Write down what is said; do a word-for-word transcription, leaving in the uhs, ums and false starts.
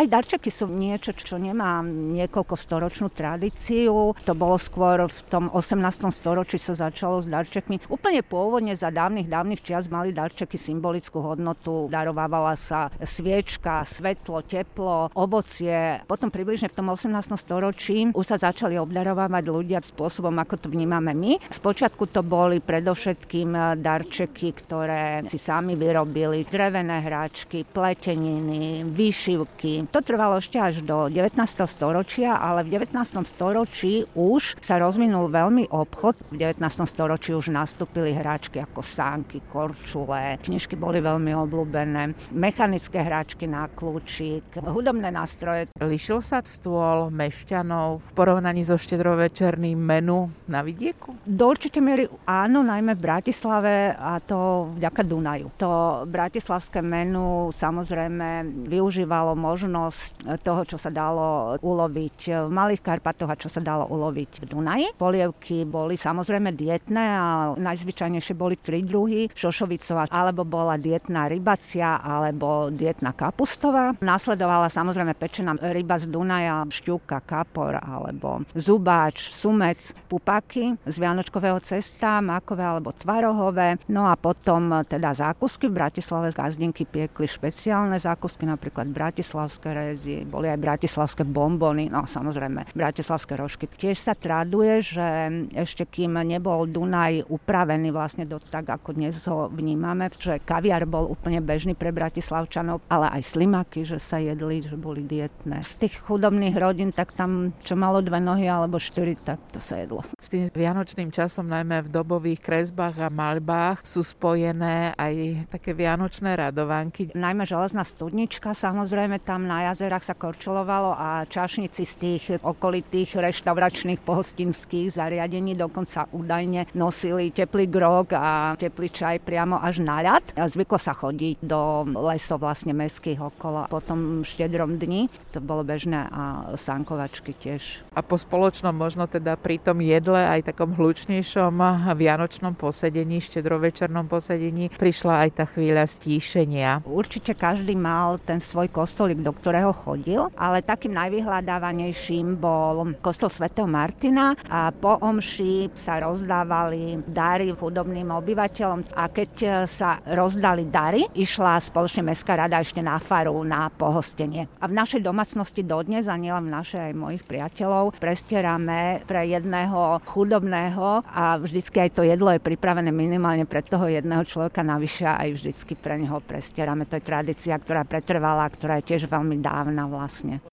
Aj darčeky sú niečo, čo nemá niekoľko storočnú tradíciu. To bolo skôr v tom osemnástom storočí sa začalo s darčekmi. Úplne pôvodne za dávnych, dávnych čias mali darčeky symbolickú hodnotu. Darovávala sa sviečka, svetlo, teplo, ovocie. Potom približne v tom osemnástom storočí už sa začali obdarovávať ľudia spôsobom, ako to vnímame my. Spočiatku to boli predovšetkým darčeky, ktoré si sami vyrobili. Drevené hráčky, pleteniny, výšivky. To trvalo ešte až do devätnásteho storočia, ale v devätnástom storočí už sa rozvinul veľmi obchod. V devätnástom storočí už nastúpili hráčky ako sánky, korčule. Knižky boli veľmi obľúbené. Mechanické hráčky na kľúčik, hudobné nástroje. Líšil sa stôl mešťanov v porovnaní so štedrovečerným menu na vidieku? Do určitej miery áno, najmä v Bratislave, a to vďaka Dunaju. To bratislavské menu samozrejme využívalo možnosť toho, čo sa dalo uloviť v Malých Karpatoch a čo sa dalo uloviť v Dunaji. Polievky boli samozrejme dietné a najzvyčajnejšie boli tri druhy. Šošovicová, alebo bola dietná rybacia, alebo dietná kapustová. Nasledovala samozrejme pečená ryba z Dunaja, šťuka, kapor, alebo zubáč, sumec, pupaky z vianočkového cesta, makové alebo tvarohové. No a potom teda zákusky. V Bratislave gazdinky piekli špeciálne zákusky, napríklad bratislavské rézy, boli aj bratislavské bombony, no samozrejme bratislavské rožky. Tiež sa traduje, že ešte kým nebol Dunaj upravený vlastne do tak, ako dnes ho vnímame, že kaviár bol úplne bežný pre Bratislavčanov, ale aj slimaky, že sa jedli, že boli dietné. Z tých chudobných rodín, tak tam, čo malo dve nohy alebo štyri, tak to sa jedlo. S tým vianočným časom, najmä v dobových kresbách a maľbách, sú spojené aj také vianočné radovanky. Najmä železná studnička, samozrejme tam na jazerách sa korčulovalo a čašníci z tých okolitých reštauračných pohostinských zariadení dokonca údajne nosili teplý grog a teplý čaj priamo až na ľad. Zvyklo sa chodiť do lesov vlastne mestských okolo. Potom v štedrom dni to bolo bežné a sánkovačky tiež. A po spoločnom možno teda pri tom jedle aj takom hlučnejšom vianočnom posedení, štedrovečernom posedení prišla aj tá chvíľa stíšenia. Určite každý mal ten svoj kostolík, do ktorého chodil, ale takým najvyhľadávanejším bol kostol svätého Martina a po omši sa rozdávali dary chudobným obyvateľom a keď sa rozdali dary, išla spoločne mestská rada ešte na faru na pohostenie. A v našej domácnosti dodnes, a nielen v našej aj mojich priateľov, prestieráme pre jedného chudobného a vždycky aj to jedlo je pripravené minimálne pre toho jedného človeka, navyše aj vždycky pre neho prestierame. To je tradícia, ktorá pretrvala, ktorá je tiež veľmi dávna vlastne.